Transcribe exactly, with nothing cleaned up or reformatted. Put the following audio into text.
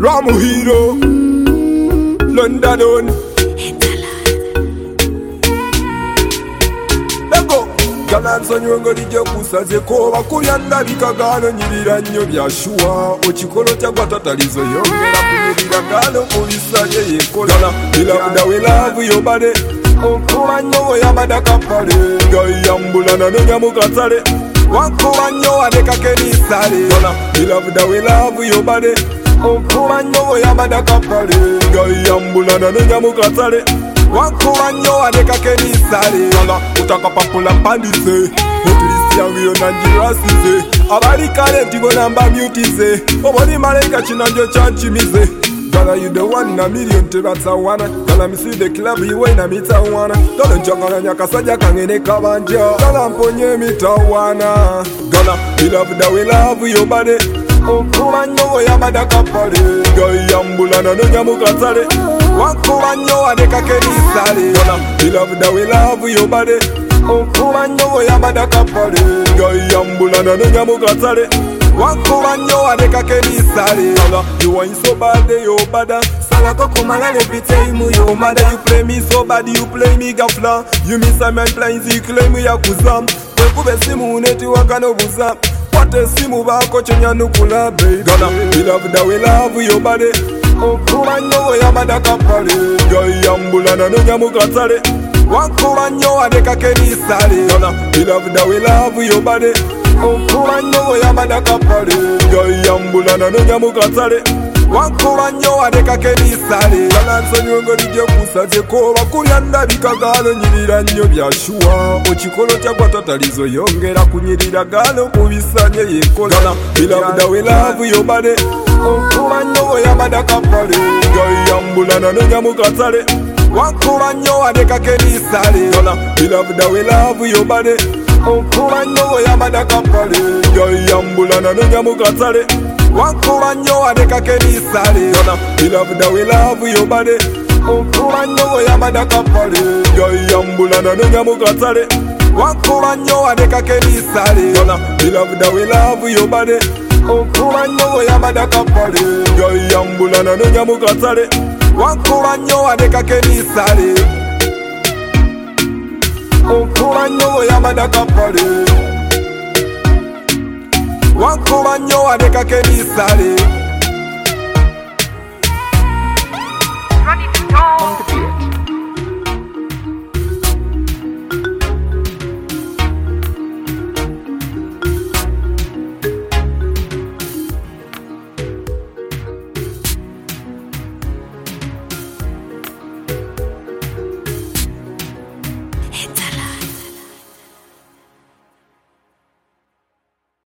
Ramu Hero, London. Lego, Galanzo nyongo lijja kusazeko bakuyanda bikagaano nyirira nnyo byashuwa okikolo kya gwatatalizo yongera kunyirira gaano mu bisanye yekola bilabuda we love yo bade okuba nnyo oyambada kapale gayambulana nenya mu katale wakuba nnyo wadekake nisale bilabuda we love yo bade okuba nnyo oyambada kapale gayambulana nenya mu katale wakuba nnyo wadekake nisale utakapapula mpandise Eklisi yangu yonanjirasize abali kale ntibona mba mutize oboli malayika kinanjo kyanchimize Gala you the one in a million tebatsa wana Gala mi see the club you in a mita wana Gala njangana nyakasaja kangene kabanja Gala mponye mita wana Gala we love the we love your body Okuba nnyo oyambada kapale gayambulana nenya mu katale wakuba nnyo wadekake nisale Gala we love the we love your body okuba nnyo oyambada kapale gayambulana nenya mu katale wakuba nnyo wadekake nisale you want so bad yo bada salako kumala repite mu yo mother you play me so bad you play me gafla you miss a man playing zi claim ya kuzam kube simu neti wakano buza Wate simu bako chenya nukula baby Gala we love the we love your body okuba nnyo oyambada kapale gayambulana nenya mu katale wakuba nnyo wadekake nisale Gala we love the we love your body okuba nnyo oyambada kapale gayambulana nenya mu katale wakuba nnyo wadekake nisale Gala nsonyongo lijja kusazeko bakuyanda bikagaano nyirira nnyo byashuwa okikolo kya gwatatalizo yongera kunyirira gaano mu bisanye yekola Gala we love the we love your body okuba nnyo oyambada kapale gayambulana nenya mu katale wakuba nnyo wadekake nisale Gala we love the we love your body okuba nnyo oyambada kapale gayambulana nenya mu katale wakuba nnyo wadekake nisale Gala we love the we love your body okuba nnyo oyambada kapale gayambulana nenya mu katale wakuba nnyo wadekake nisale Gala we love the we love your body okuba nnyo oyambada kapale gayambulana nenya mu katale wakuba nnyo wadekake nisale okuba nnyo oyambada kapale wakuba nnyo wadekake nisale